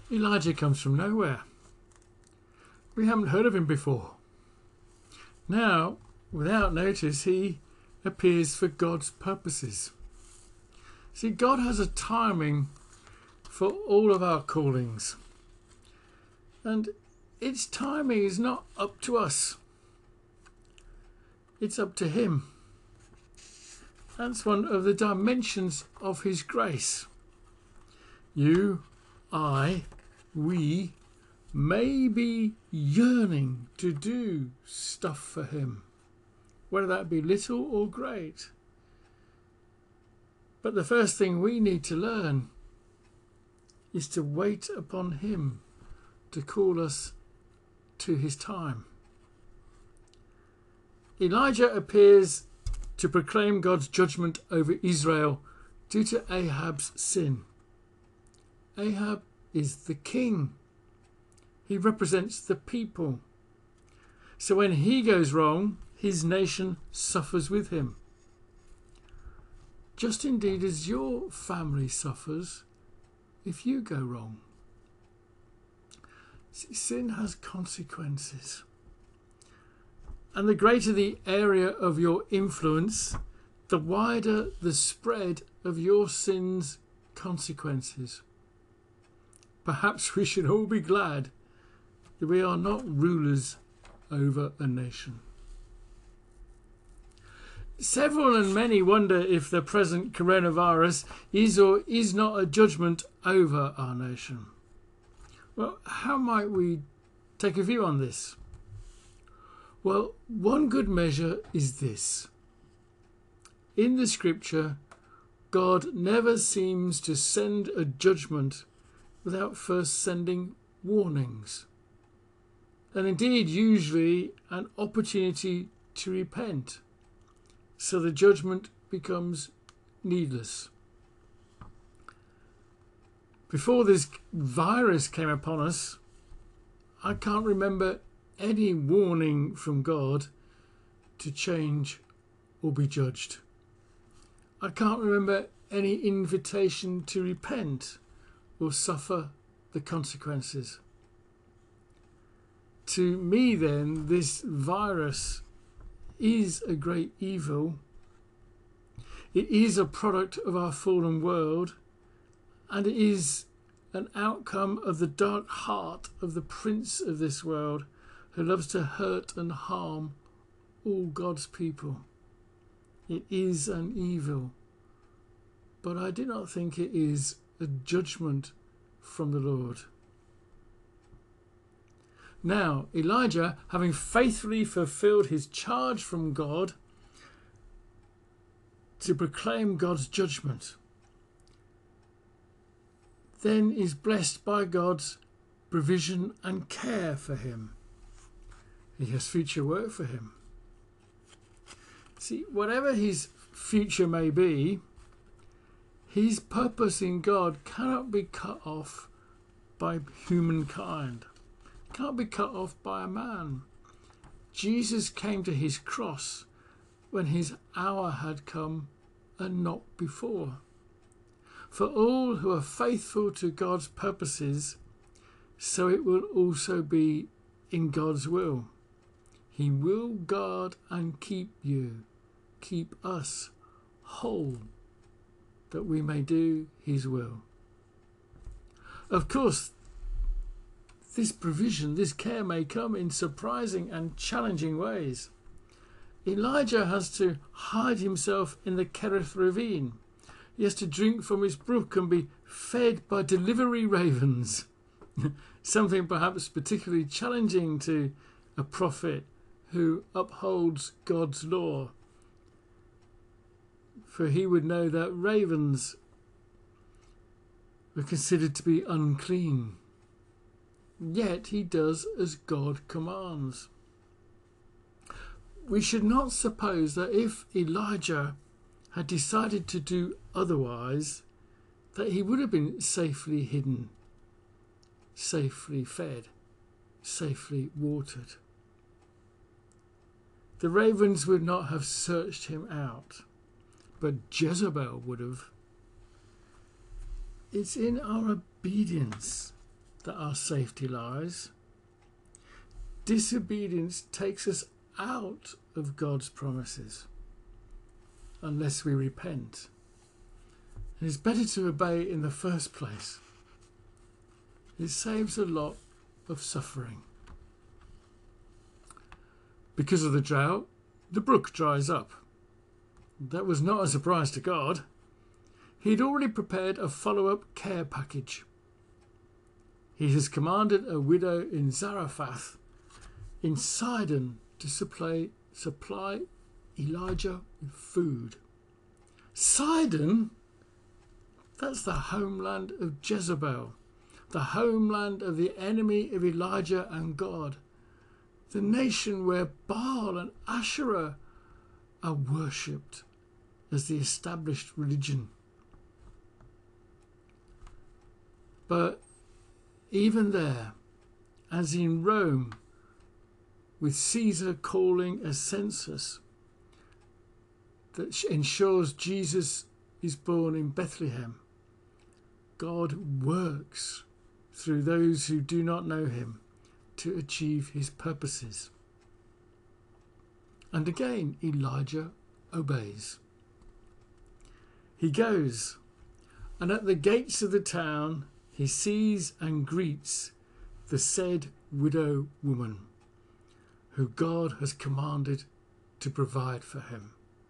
Elijah comes from nowhere. We haven't heard of him before. Now, without notice, he appears for God's purposes. See, God has a timing for all of our callings. And its timing is not up to us. It's up to him. That's one of the dimensions of his grace. You, I, we may be yearning to do stuff for him, whether that be little or great. But the first thing we need to learn is to wait upon him to call us to his time. Elijah appears to proclaim God's judgment over Israel due to Ahab's sin. Ahab is the king. He represents the people. So when he goes wrong, his nation suffers with him. Just indeed as your family suffers if you go wrong. See, sin has consequences. And the greater the area of your influence, the wider the spread of your sin's consequences. Perhaps we should all be glad that we are not rulers over a nation. Several and many wonder if the present coronavirus is or is not a judgment over our nation. Well, how might we take a view on this? Well, one good measure is this. In the scripture, God never seems to send a judgment without first sending warnings. And indeed, usually an opportunity to repent. So the judgment becomes needless. Before this virus came upon us, I can't remember any warning from God to change or be judged. I can't remember any invitation to repent or suffer the consequences. To me then, this virus is a great evil. It is a product of our fallen world, and it is an outcome of the dark heart of the prince of this world, who loves to hurt and harm all God's people. It is an evil, but I do not think it is a judgment from the Lord. Now, Elijah, having faithfully fulfilled his charge from God to proclaim God's judgment, then is blessed by God's provision and care for him. He has future work for him. See, whatever his future may be, his purpose in God cannot be cut off by humankind. Can't be cut off by a man. Jesus came to his cross when his hour had come and not before. For all who are faithful to God's purposes, so it will also be in God's will. He will guard and keep you, keep us whole, that we may do his will. Of course, this provision, this care may come in surprising and challenging ways. Elijah has to hide himself in the Kerith ravine. He has to drink from his brook and be fed by delivery ravens. Something perhaps particularly challenging to a prophet who upholds God's law. For he would know that ravens were considered to be unclean. Yet he does as God commands. We should not suppose that if Elijah had decided to do otherwise, that he would have been safely hidden, safely fed, safely watered. The ravens would not have searched him out, but Jezebel would have. It's in our obedience that our safety lies. Disobedience takes us out of God's promises unless we repent. And it's better to obey in the first place. It saves a lot of suffering. Because of the drought, the brook dries up. That was not a surprise to God. He'd already prepared a follow-up care package. He has commanded a widow in Zarephath in Sidon to supply Elijah with food. Sidon, that's the homeland of Jezebel, the homeland of the enemy of Elijah and God, the nation where Baal and Asherah are worshipped as the established religion. But even there, as in Rome, with Caesar calling a census that ensures Jesus is born in Bethlehem, God works through those who do not know him to achieve his purposes. And again, Elijah obeys. He goes, and at the gates of the town he sees and greets the said widow woman, who God has commanded to provide for him.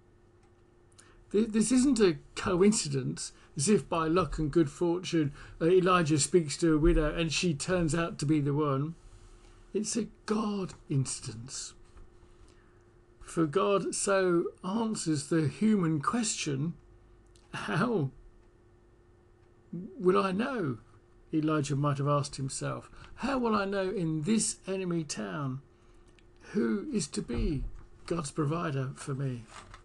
This isn't a coincidence, as if by luck and good fortune Elijah speaks to a widow and she turns out to be the one. It's a God instance. For God so answers the human question, how will I know? Elijah might have asked himself. How will I know in this enemy town who is to be God's provider for me?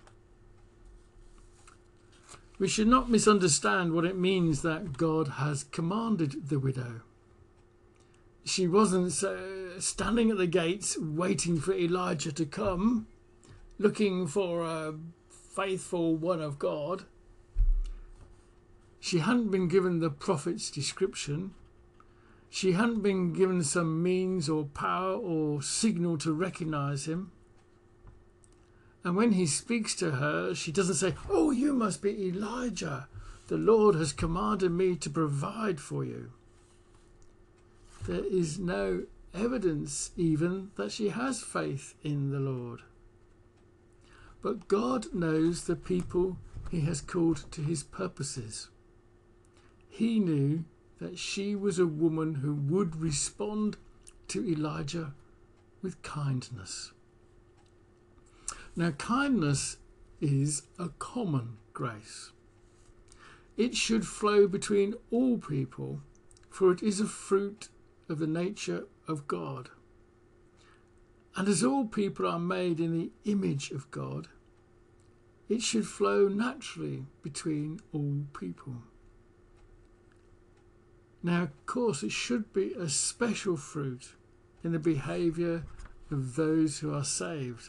We should not misunderstand what it means that God has commanded the widow. She wasn't standing at the gates waiting for Elijah to come, looking for a faithful one of God. She hadn't been given the prophet's description. She hadn't been given some means or power or signal to recognise him. And when he speaks to her, she doesn't say, "Oh, you must be Elijah. The Lord has commanded me to provide for you." There is no evidence even that she has faith in the Lord. But God knows the people he has called to his purposes. He knew that she was a woman who would respond to Elijah with kindness. Now, kindness is a common grace. It should flow between all people, for it is a fruit of the nature of God. And as all people are made in the image of God, it should flow naturally between all people. Now, of course, it should be a special fruit in the behaviour of those who are saved.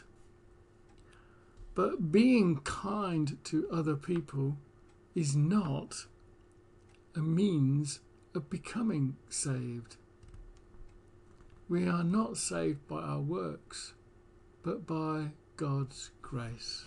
But being kind to other people is not a means of becoming saved. We are not saved by our works, but by God's grace.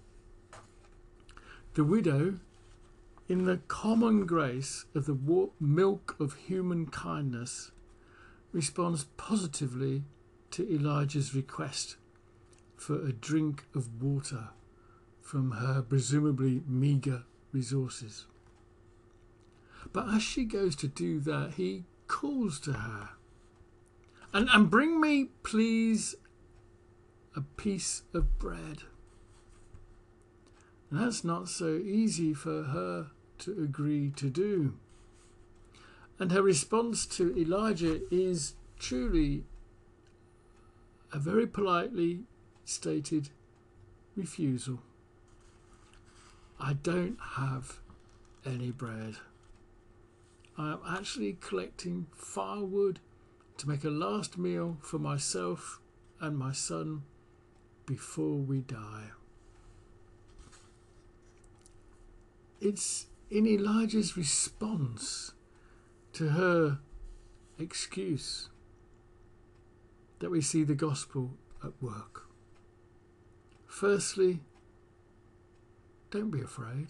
The widow, in the common grace of the milk of human kindness, responds positively to Elijah's request for a drink of water from her presumably meagre resources. But as she goes to do that, he calls to her, and bring me, please, a piece of bread. And that's not so easy for her to agree to do. And her response to Elijah is truly a very politely stated refusal. I don't have any bread. I am actually collecting firewood to make a last meal for myself and my son before we die. It's in Elijah's response to her excuse that we see the gospel at work. Firstly, don't be afraid.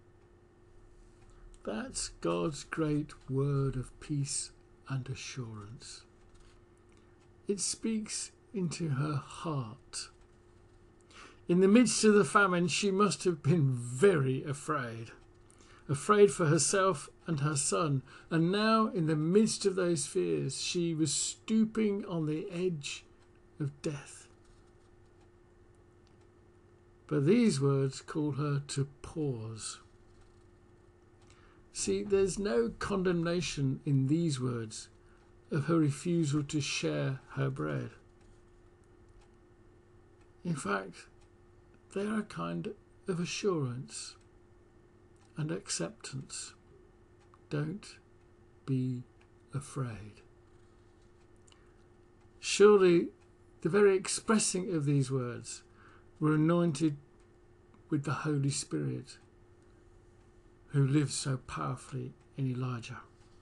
That's God's great word of peace and assurance. It speaks into her heart. In the midst of the famine, she must have been very afraid. Afraid for herself and her son. And now, in the midst of those fears, she was stooping on the edge of death. But these words call her to pause. See, there's no condemnation in these words of her refusal to share her bread. In fact, they are a kind of assurance and acceptance. Don't be afraid. Surely the very expressing of these words were anointed with the Holy Spirit, who lives so powerfully in Elijah.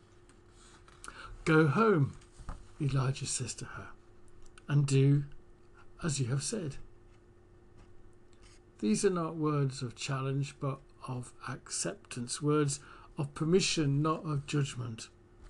Go home, Elijah says to her, and do as you have said. These are not words of challenge, but of acceptance, words of permission, not of judgment.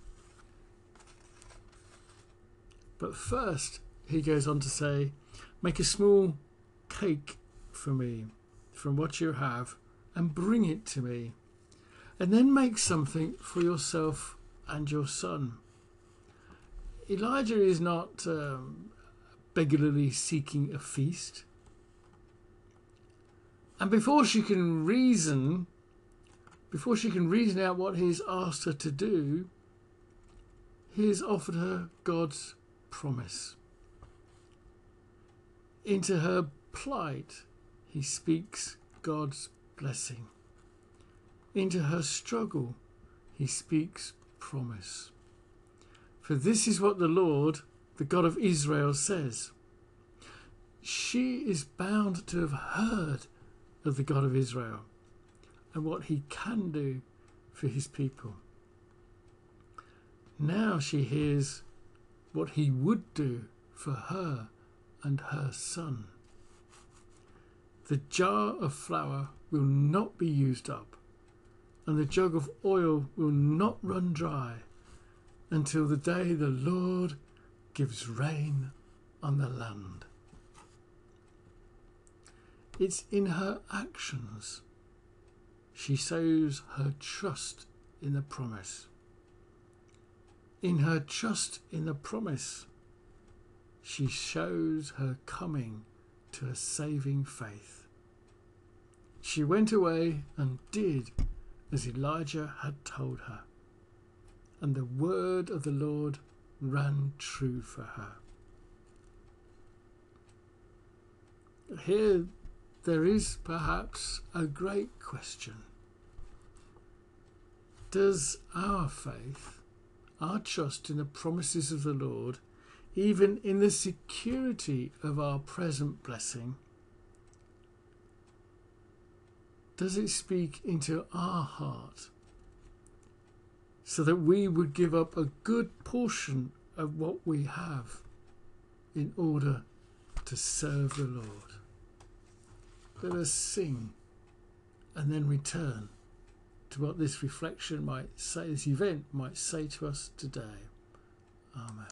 But first, he goes on to say, make a small cake for me from what you have and bring it to me. And then make something for yourself and your son. Elijah is not beggarly seeking a feast. And before she can reason out what he's asked her to do, he has offered her God's promise. Into her plight, he speaks God's blessing. Into her struggle, he speaks promise. For this is what the Lord, the God of Israel, says. She is bound to have heard of the God of Israel and what he can do for his people. Now she hears what he would do for her and her son. The jar of flour will not be used up, and the jug of oil will not run dry until the day the Lord gives rain on the land. It's in her actions she shows her trust in the promise. In her trust in the promise, she shows her coming to a saving faith. She went away and did as Elijah had told her, and the word of the Lord ran true for her. Here there is perhaps a great question. Does our faith, our trust in the promises of the Lord, even in the security of our present blessing, does it speak into our heart so that we would give up a good portion of what we have in order to serve the Lord? Let us sing and then return to what this reflection might say, this event might say to us today. Amen.